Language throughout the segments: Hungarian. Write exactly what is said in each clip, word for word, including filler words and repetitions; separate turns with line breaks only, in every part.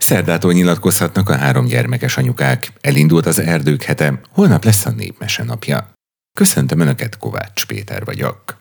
Szerdától nyilatkozhatnak a három gyermekes anyukák. Elindult az erdők hete, holnap lesz a népmese napja. Köszöntöm Önöket, Kovács Péter vagyok.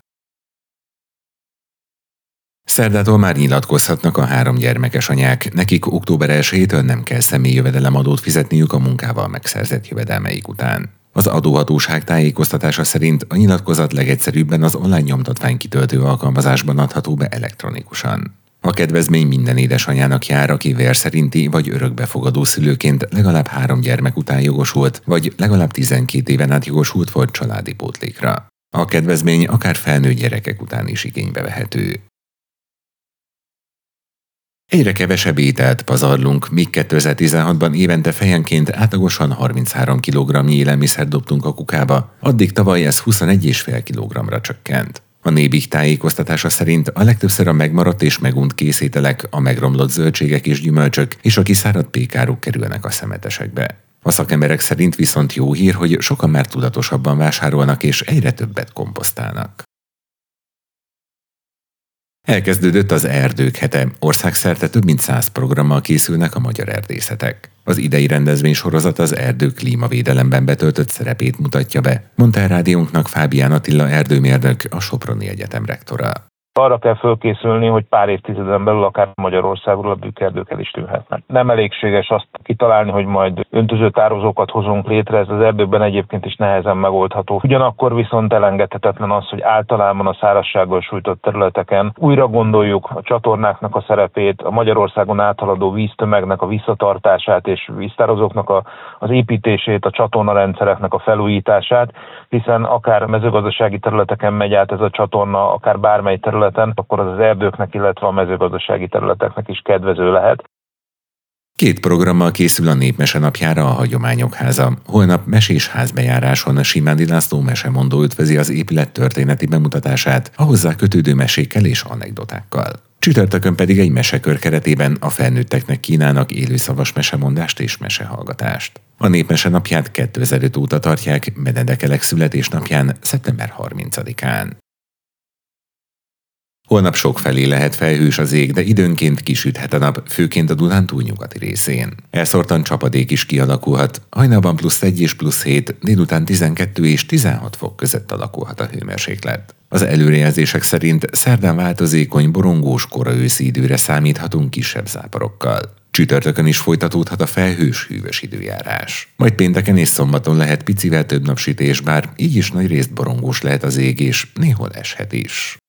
Szerdától már nyilatkozhatnak a három gyermekes anyák, nekik október elsejétől nem kell személyi jövedelemadót fizetniük a munkával megszerzett jövedelmeik után. Az adóhatóság tájékoztatása szerint a nyilatkozat legegyszerűbben az online nyomtatvány kitöltő alkalmazásban adható be elektronikusan. A kedvezmény minden édesanyának jár, aki vér szerinti vagy örökbefogadó szülőként legalább három gyermek után jogosult, vagy legalább tizenkét éven át jogosult volt családi pótlékra. A kedvezmény akár felnőtt gyerekek után is igénybe vehető. Egyre kevesebb ételt pazarlunk, míg kétezer-tizenhatban évente fejenként átlagosan harminchárom kilogramnyi élelmiszert dobtunk a kukába, addig tavaly ez huszonegy egész öt kilogramra csökkent. A Nébik tájékoztatása szerint a legtöbbször a megmaradt és megunt készételek, a megromlott zöldségek és gyümölcsök és a kiszáradt pékáruk kerülnek a szemetesekbe. A szakemberek szerint viszont jó hír, hogy sokan már tudatosabban vásárolnak és egyre többet komposztálnak. Elkezdődött az erdők hete, országszerte több mint száz programmal készülnek a magyar erdészetek. Az idei rendezvénysorozat az erdő klímavédelemben betöltött szerepét mutatja be, mondta el rádiónknak Fábián Attila erdőmérnök, a Soproni Egyetem rektora.
Arra kell fölkészülni, hogy pár évtizeden belül akár Magyarországról a bükkerdők el is tűnhetnek. Nem elégséges azt kitalálni, hogy majd öntözőtározókat hozunk létre, ez az erdőkben egyébként is nehezen megoldható. Ugyanakkor viszont elengedhetetlen az, hogy általában a szárazsággal sújtott területeken újra gondoljuk a csatornáknak a szerepét, a Magyarországon áthaladó víztömegnek a visszatartását és víztározóknak a, az építését, a csatornarendszereknek a felújítását, hiszen akár mezőgazdasági területeken megy át ez a csatorna, akár bármely terület, akkor az az erdőknek, illetve a mezőgazdasági területeknek is kedvező lehet.
Két programmal készül a Népmese napjára a Hagyományok Háza. Holnap mesés házbejáráson Simándi László mesemondó ötvözi az épület történeti bemutatását, a hozzá kötődő mesékkel és anekdotákkal. Csütörtökön pedig egy mesekör keretében a felnőtteknek kínálnak élőszavas mesemondást és mesehallgatást. A Népmese napját kétezer-öt óta tartják Benedek születésnapján, szeptember harmincadikán. Holnap sokfelé lehet felhős az ég, de időnként kisüthet a nap, főként a Dunántúl nyugati részén. Elszórtan csapadék is kialakulhat, hajnalban plusz egy és plusz hét, délután tizenkettő és tizenhat fok között alakulhat a hőmérséklet. Az előrejelzések szerint szerdán változékony, borongós, kora őszi időre számíthatunk kisebb záporokkal. Csütörtökön is folytatódhat a felhős, hűvös időjárás. Majd pénteken és szombaton lehet picivel több napsütés, bár így is nagy részt borongós lehet az ég, és néhol eshet is.